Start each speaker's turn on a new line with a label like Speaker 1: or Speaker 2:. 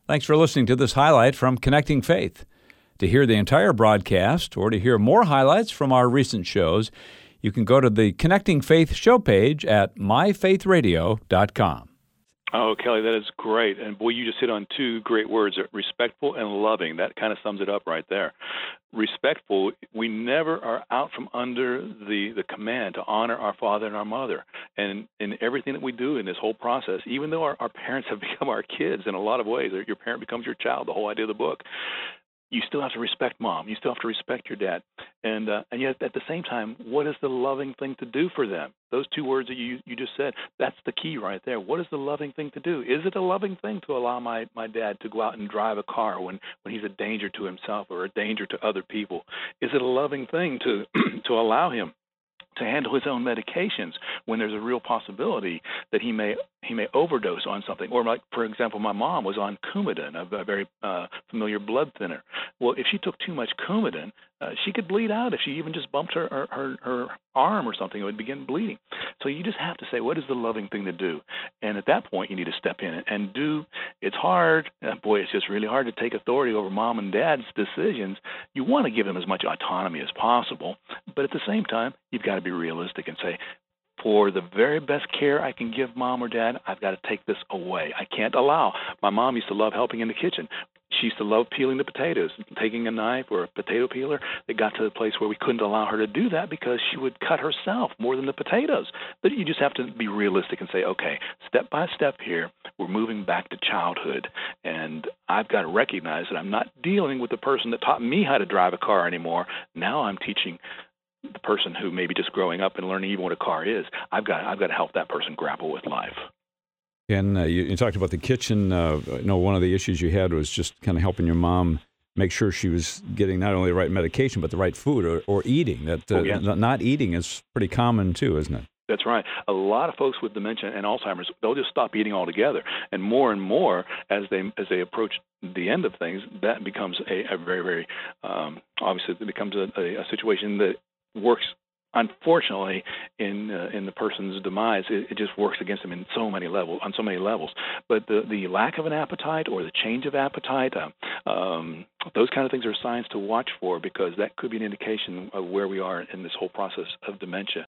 Speaker 1: Thanks for listening to this highlight from Connecting Faith. To hear the entire broadcast or to hear more highlights from our recent shows, you can go to the Connecting Faith show page at myfaithradio.com.
Speaker 2: Oh, Kelly, that is great. And boy, you just hit on two great words, respectful and loving. That kind of sums it up right there. Respectful, we never are out from under the command to honor our father and our mother. And in everything that we do in this whole process, even though our parents have become our kids in a lot of ways, your parent becomes your child, the whole idea of the book, you still have to respect mom. You still have to respect your dad. And yet at the same time, what is the loving thing to do for them? Those two words that you just said, that's the key right there. What is the loving thing to do? Is it a loving thing to allow my dad to go out and drive a car when he's a danger to himself or a danger to other people? Is it a loving thing to to allow him to handle his own medications when there's a real possibility that he may overdose on something? Or like, for example, my mom was on Coumadin, a very familiar blood thinner. Well, if she took too much Coumadin, she could bleed out. If she even just bumped her arm or something, it would begin bleeding. So you just have to say, what is the loving thing to do? And at that point, you need to step in and do. It's hard. Boy, it's just really hard to take authority over mom and dad's decisions. You want to give them as much autonomy as possible, but at the same time, you've got to be realistic and say, for the very best care I can give mom or dad, I've got to take this away. I can't allow. My mom used to love helping in the kitchen. She used to love peeling the potatoes, taking a knife or a potato peeler. It got to the place where we couldn't allow her to do that because she would cut herself more than the potatoes. But you just have to be realistic and say, okay, step by step here, we're moving back to childhood. And I've got to recognize that I'm not dealing with the person that taught me how to drive a car anymore. Now I'm teaching the person who may be just growing up and learning even what a car is. I've got to help that person grapple with life.
Speaker 1: And you talked about the kitchen. One of the issues you had was just kind of helping your mom make sure she was getting not only the right medication, but the right food or eating. Not eating is pretty common too, isn't it?
Speaker 2: That's right. A lot of folks with dementia and Alzheimer's, they'll just stop eating altogether. And more, as they approach the end of things, that becomes a very, very, obviously it becomes a situation that works, unfortunately, in the person's demise. It just works against them on so many levels. But the lack of an appetite or the change of appetite, those kind of things are signs to watch for, because that could be an indication of where we are in this whole process of dementia.